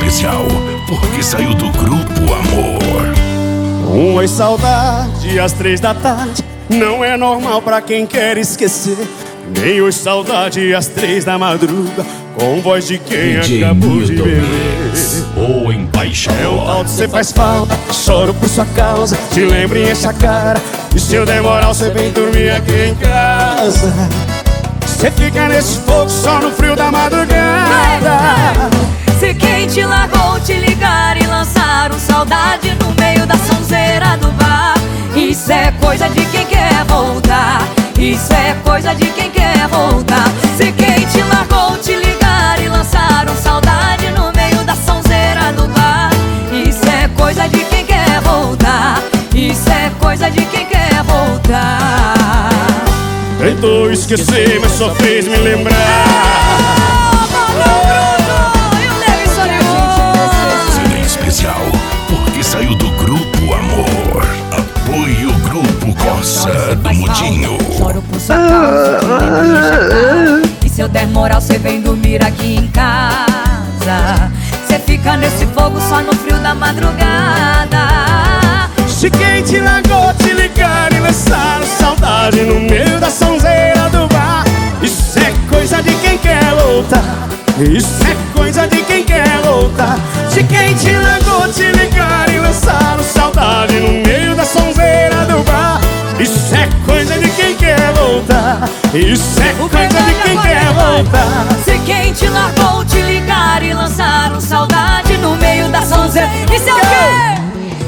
especial, porque saiu do grupo Amor. Oi, saudade, às 3 da tarde não é normal pra quem quer esquecer. Nem oi, saudade, às 3 da madruga, com voz de quem DJ acabou de Milton beber. Mix, o embaixador. É um tal de cê faz falta, choro por sua causa, te lembro e enche a cara. E se eu demorar, você vem dormir aqui em casa. Cê fica nesse fogo só no frio da madrugada. Se quem te largou te ligar e lançar um saudade no meio da sonzeira do bar, isso é coisa de quem quer voltar. Isso é coisa de quem quer voltar. Se quem te largou te ligar e lançar um saudade no meio da sonzeira do bar, isso é coisa de quem quer voltar. Isso é coisa de quem quer voltar. Tentou esquecer, mas só fez me lembrar. Especial, porque saiu do grupo Amor. Apoie o grupo Corsa do Mudinho. Choro por sua causa. E se eu der moral, cê vem dormir aqui em casa. Cê fica nesse fogo só no frio da madrugada. Se quem te largou te ligar e lançar saudade no meio da sonzeira do bar, isso é coisa de quem quer voltar. Isso é coisa de quem quer voltar. Se quem te largou te ligar e lançar saudade no meio da sonzeira do bar, isso é coisa de quem quer voltar. Isso é coisa de quem quer voltar. Se quem te largou te ligar e lançar saudade no meio da sonzeira, isso é o quê?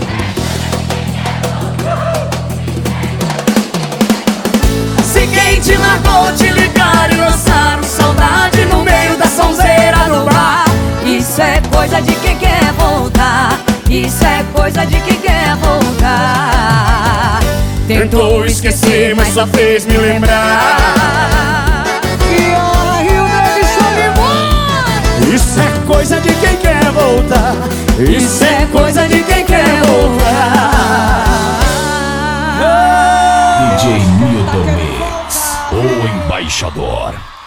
Se quem te largou te ligar e lançar saudade no meio da sonzeira do bar, isso é coisa de quem quer voltar. Isso é coisa de quem quer voltar. Tentou esquecer, mas só fez me lembrar. Isso é coisa de quem quer voltar. Isso é coisa de quem quer voltar. DJ Milton Mix, o embaixador.